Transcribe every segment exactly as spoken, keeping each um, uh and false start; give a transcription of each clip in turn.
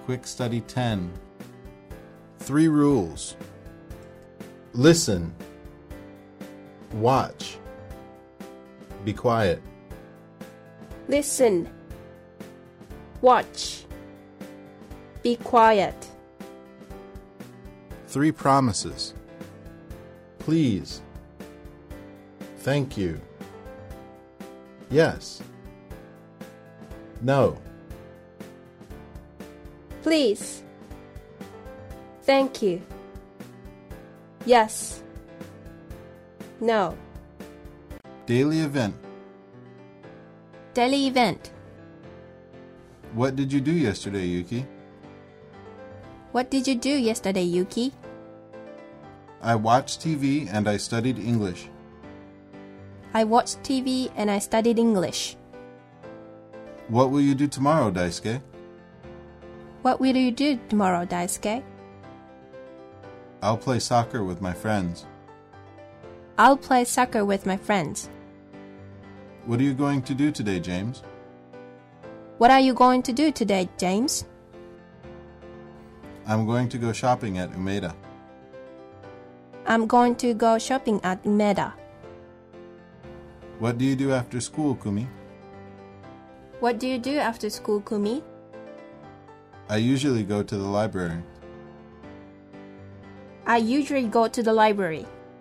Quick Study ten. Three rules. Listen. Watch. Be quiet. Listen. Watch. Be quiet. Three promises. Please. Thank you. Yes. No. Please. Thank you. Yes. No. Daily event. Daily event. What did you do yesterday, Yuki? What did you do yesterday, Yuki? I watched T V and I studied English. I watched T V and I studied English. What will you do tomorrow, Daisuke? What will you do tomorrow, Daisuke? I'll play soccer with my friends. I'll play soccer with my friends. What are you going to do today, James? What are you going to do today, James? I'm going to go shopping at Umeda. I'm going to go shopping at Umeda. What do you do after school, Kumi? What do you do after school, Kumi? I usually go to the library. I usually go to the library.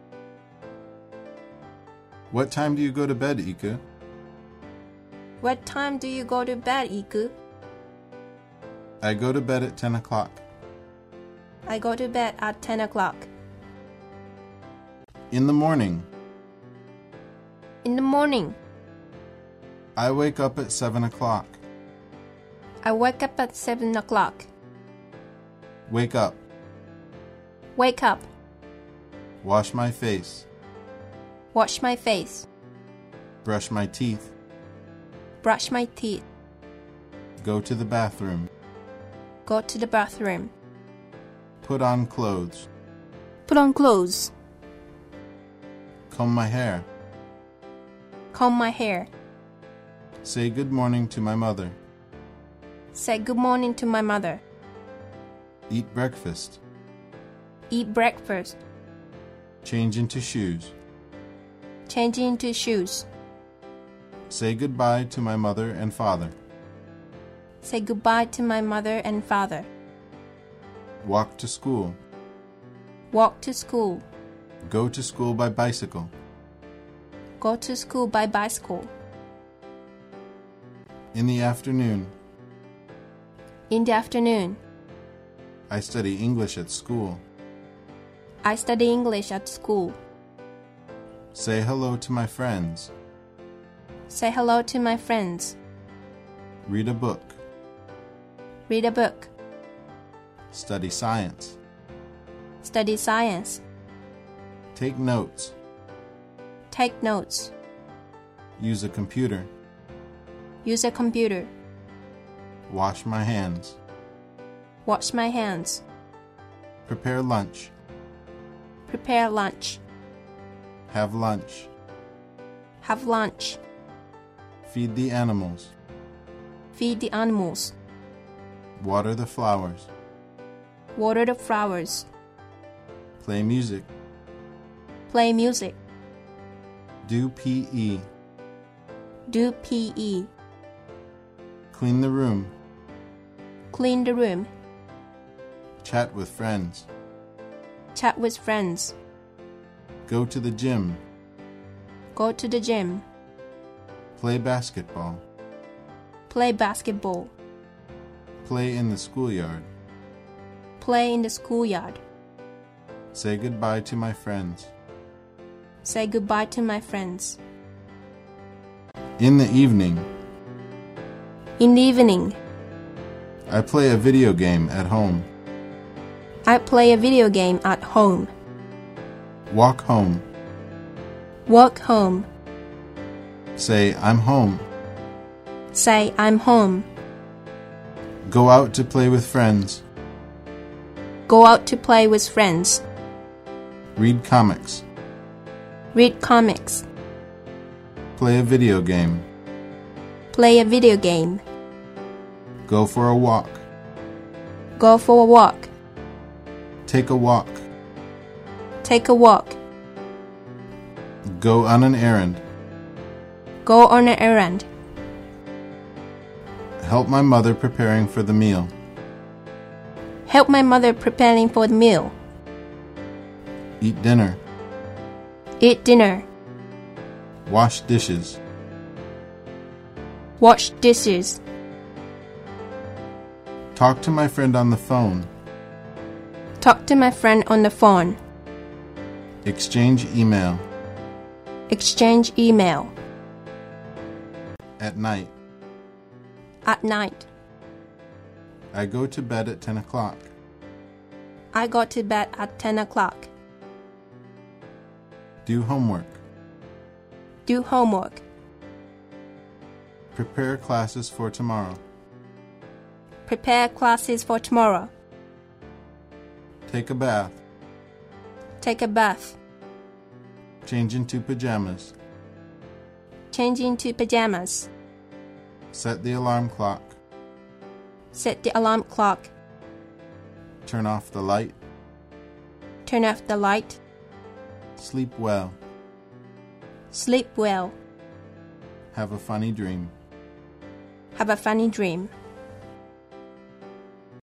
What time do you go to bed, Iku? What time do you go to bed, Iku? I go to bed at ten o'clock. I go to bed at ten o'clock. In the morning. In the morning. I wake up at seven o'clock. I wake up at seven o'clock. Wake up. Wake up. Wash my face. Wash my face. Brush my teeth. Brush my teeth. Go to the bathroom. Go to the bathroom. Put on clothes. Put on clothes. Comb my hair. Comb my hair. Say good morning to my mother. Say good morning to my mother. Eat breakfast. Eat breakfast. Change into shoes. Change into shoes. Say goodbye to my mother and father. Say goodbye to my mother and father. Walk to school. Walk to school. Go to school by bicycle. Go to school by bicycle. In the afternoon. In the afternoon. I study English at school. I study English at school. Say hello to my friends. Say hello to my friends. Read a book. Read a book. Study science. Study science. Take notes. Take notes. Use a computer. Use a computer. Wash my hands. Wash my hands. Prepare lunch. Prepare lunch. Have lunch. Have lunch. Feed the animals. Feed the animals. Water the flowers. Water the flowers. Play music. Play music. Do P E. Do P E. Clean the room. Clean the room. Chat with friends. Chat with friends. Go to the gym. Go to the gym. Play basketball. Play basketball. Play in the schoolyard. Play in the schoolyard. Say goodbye to my friends. Say goodbye to my friends. In the evening. In the evening. I play a video game at home. I play a video game at home. Walk home. Walk home. Say, I'm home. Say, I'm home. Go out to play with friends. Go out to play with friends. Read comics. Read comics. Play a video game. Play a video game. Go for a walk. Go for a walk. Take a walk. Take a walk. Go on an errand. Go on an errand. Help my mother preparing for the meal. Help my mother preparing for the meal. Eat dinner. Eat dinner. Wash dishes. Wash dishes. Talk to my friend on the phone. Talk to my friend on the phone. Exchange email. Exchange email. At night. At night. I go to bed at ten o'clock. I go to bed at ten o'clock. Do homework. Do homework. Prepare classes for tomorrow. Prepare classes for tomorrow. Take a bath. Take a bath. Change into pajamas. Change into pajamas. Set the alarm clock. Set the alarm clock. Turn off the light. Turn off the light. Sleep well. Sleep well. Have a funny dream. Have a funny dream.